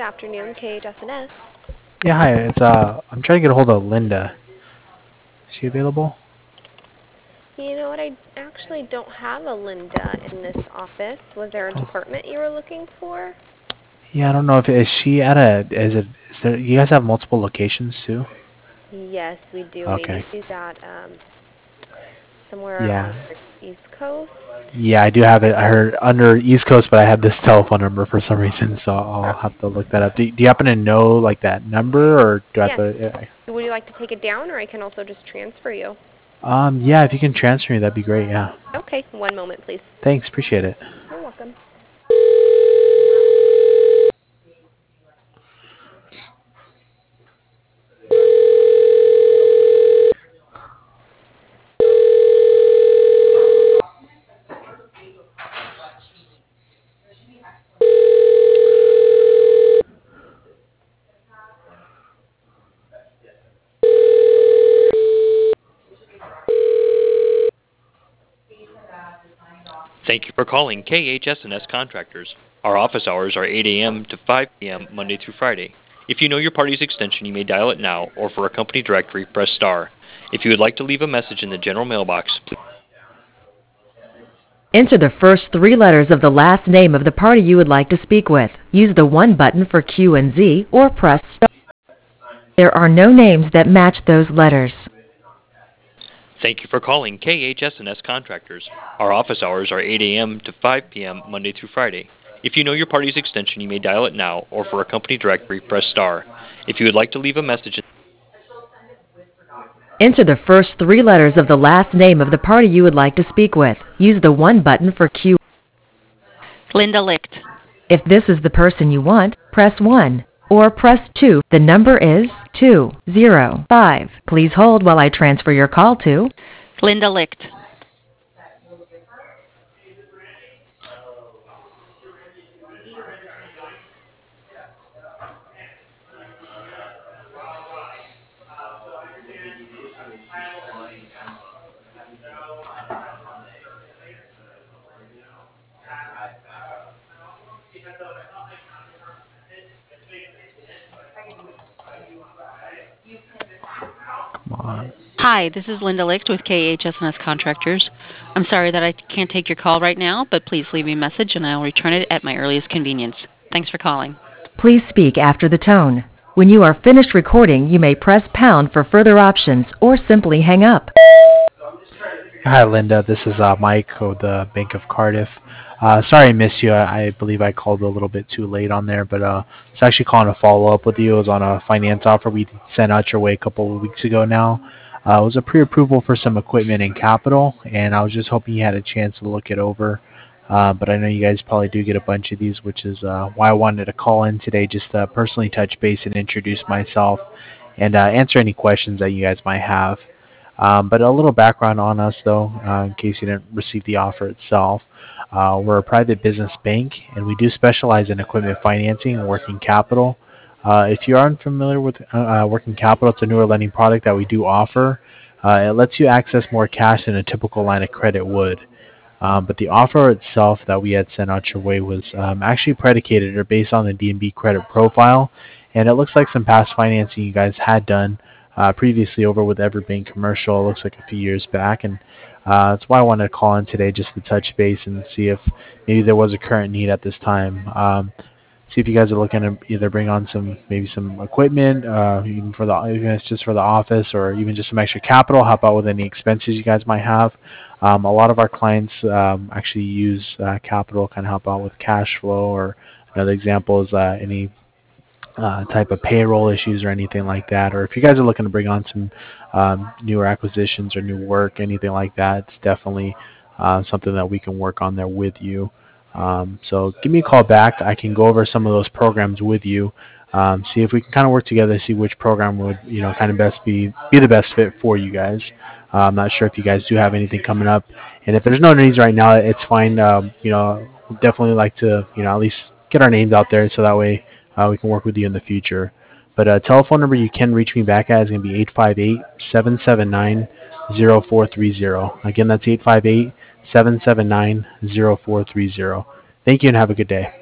afternoon, KHS&S. Yeah, hi. It's I'm trying to get a hold of Linda. Is she available? You know what? I actually don't have a Linda in this office. Was there a Oh, department you were looking for? yeah, I don't know if is she at a is there you guys have multiple locations too? Yes, we do. Maybe Okay. she's at somewhere on Yeah. the East Coast. Yeah, I do have it. I heard under East Coast, but I have this telephone number for some reason, so I'll have to look that up. Do you happen to know like that number, or do I have Yes. to? Would you like to take it down, or I can also just transfer you? Yeah, if you can transfer me, that'd be great. Yeah. Okay, one moment, please. Thanks, appreciate it. You're welcome. Thank you for calling KHS&S Contractors. Our office hours are 8 a.m. to 5 p.m. Monday through Friday. If you know your party's extension, you may dial it now, or for a company directory, press star. If you would like to leave a message in the general mailbox, please Enter the first three letters of the last name of the party you would like to speak with. Use the 1 button for Q and Z or press star. There are no names that match those letters. thank you for calling KHS&S Contractors. Our office hours are 8 a.m. to 5 p.m. Monday through Friday. If you know your party's extension, you may dial it now, or for a company directory, press star. If you would like to leave a message Enter the first three letters of the last name of the party you would like to speak with. Use the 1 button for Q. Linda Licht. If this is the person you want, press 1 or press 2. The number is 205. Please hold while I transfer your call to Linda Licht. Come on. Hi, this is Linda Licht with KHS&S Contractors. I'm sorry that I can't take your call right now, but please leave me a message and I'll return it at my earliest convenience. Thanks for calling. Please speak after the tone. When you are finished recording, you may press pound for further options or simply hang up. Hi, Linda. This is Mike of the Bank of Cardiff. Sorry I missed you. I believe I called a little bit too late on there, but it's actually calling a follow-up with you. It was on a finance offer we sent out your way a couple of weeks ago now. It was a pre-approval for some equipment and capital, and I was just hoping you had a chance to look it over. But I know you guys probably do get a bunch of these, which is why I wanted to call in today just to personally touch base and introduce myself and answer any questions that you guys might have. But a little background on us, though, in case you didn't receive the offer itself. We're a private business bank, and we do specialize in equipment financing and working capital. If you aren't familiar with working capital, it's a newer lending product that we do offer. It lets you access more cash than a typical line of credit would. But the offer itself that we had sent out your way was actually predicated or based on the D&B credit profile, and it looks like some past financing you guys had done previously over with Everbank Commercial. It looks like a few years back, and that's why I wanted to call in today just to touch base and see if maybe there was a current need at this time. See if you guys are looking to either bring on maybe some equipment, even even if it's just for the office, or even just some extra capital. Help out with any expenses you guys might have. A lot of our clients actually use capital, kind of help out with cash flow, or another example is any type of payroll issues or anything like that. Or if you guys are looking to bring on some newer acquisitions or new work, anything like that, it's definitely something that we can work on there with you. So give me a call back. I can go over some of those programs with you. See if we can kind of work together, see which program would kind of best be the best fit for you guys. I'm not sure if you guys do have anything coming up, and if there's no needs right now, it's fine. We'd definitely like to at least get our names out there so that way we can work with you in the future. But telephone number you can reach me back at is going to be 858-779-0430. Again, that's 858-779-0430. Thank you and have a good day.